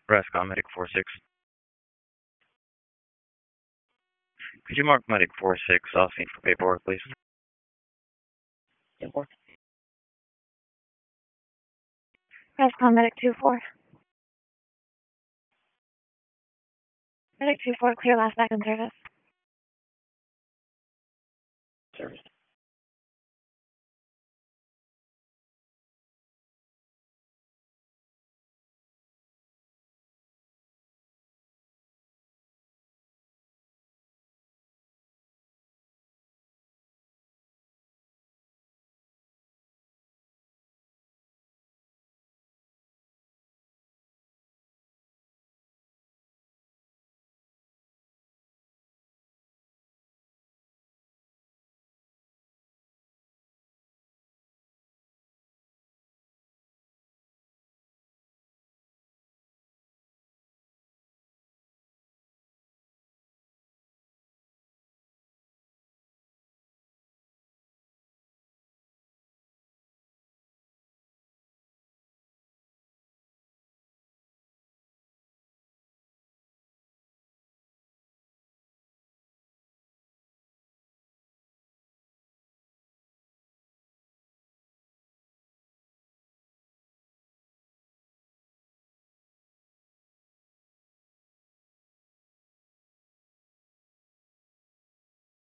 Rescon Medic 46. Could you mark Medic 46 off scene for paperwork, please? Rescon Medic 24. Medic 24, clear last back in service. Service.